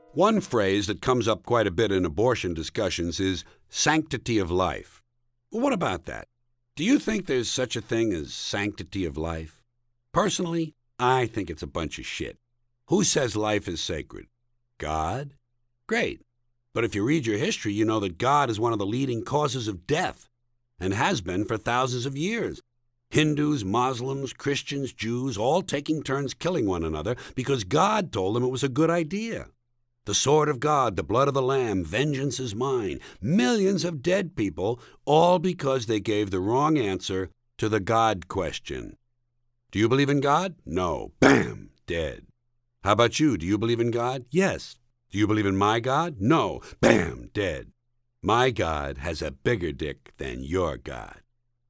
One phrase that comes up quite a bit in abortion discussions is sanctity of life. Well, what about that? Do you think there's such a thing as sanctity of life? Personally, I think it's a bunch of shit. Who says life is sacred? God? Great. But if you read your history, you know that God is one of the leading causes of death, and has been for thousands of years. Hindus, Muslims, Christians, Jews, all taking turns killing one another because God told them it was a good idea. The sword of God, the blood of the Lamb, vengeance is mine. Millions of dead people, all because they gave the wrong answer to the God question. Do you believe in God? No. Bam! Dead. How about you? Do you believe in God? Yes. Do you believe in my God? No. Bam! Dead. My God has a bigger dick than your God.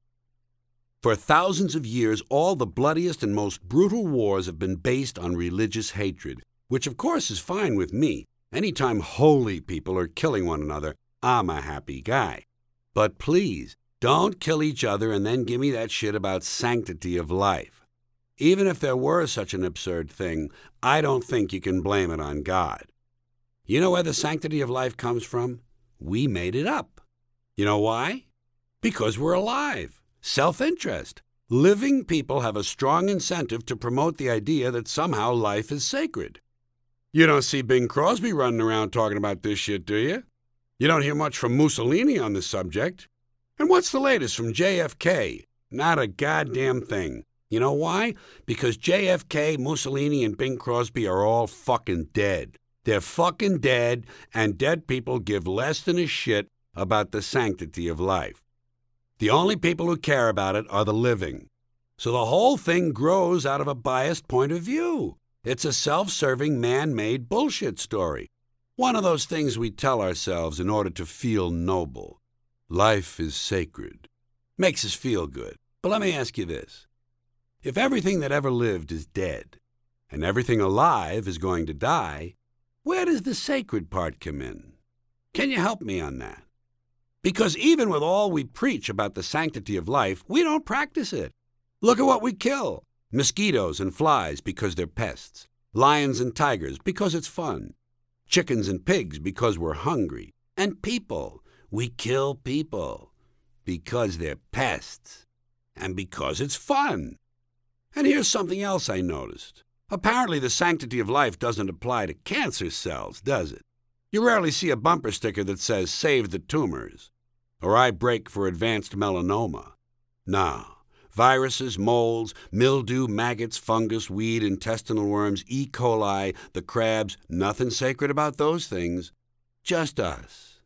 For thousands of years, all the bloodiest and most brutal wars have been based on religious hatred, which of course is fine with me. Anytime holy people are killing one another, I'm a happy guy. But please, don't kill each other and then give me that shit about sanctity of life. Even if there were such an absurd thing, I don't think you can blame it on God. You know where the sanctity of life comes from? We made it up. You know why? Because we're alive. Self-interest. Living people have a strong incentive to promote the idea that somehow life is sacred. You don't see Bing Crosby running around talking about this shit, do you? You don't hear much from Mussolini on the subject. And what's the latest from JFK? Not a goddamn thing. You know why? Because JFK, Mussolini, and Bing Crosby are all fucking dead. They're fucking dead, and dead people give less than a shit about the sanctity of life. The only people who care about it are the living. So the whole thing grows out of a biased point of view. It's a self-serving, man-made bullshit story. One of those things we tell ourselves in order to feel noble. Life is sacred. Makes us feel good. But let me ask you this. If everything that ever lived is dead, and everything alive is going to die, where does the sacred part come in? Can you help me on that? Because even with all we preach about the sanctity of life, we don't practice it. Look at what we kill. Mosquitoes and flies because they're pests. Lions and tigers because it's fun. Chickens and pigs because we're hungry. And people. We kill people because they're pests. And because it's fun. And here's something else I noticed. Apparently the sanctity of life doesn't apply to cancer cells, does it? You rarely see a bumper sticker that says, "Save the tumors," or "I break for advanced melanoma." No. Viruses, molds, mildew, maggots, fungus, weed, intestinal worms, E. coli, the crabs, nothing sacred about those things. Just us.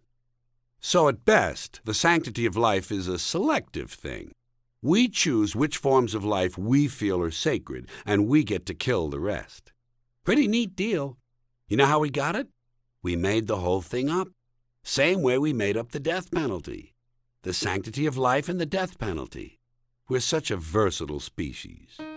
So at best, the sanctity of life is a selective thing. We choose which forms of life we feel are sacred, and we get to kill the rest. Pretty neat deal. You know how we got it? We made the whole thing up. Same way we made up the death penalty. The sanctity of life and the death penalty. We're such a versatile species.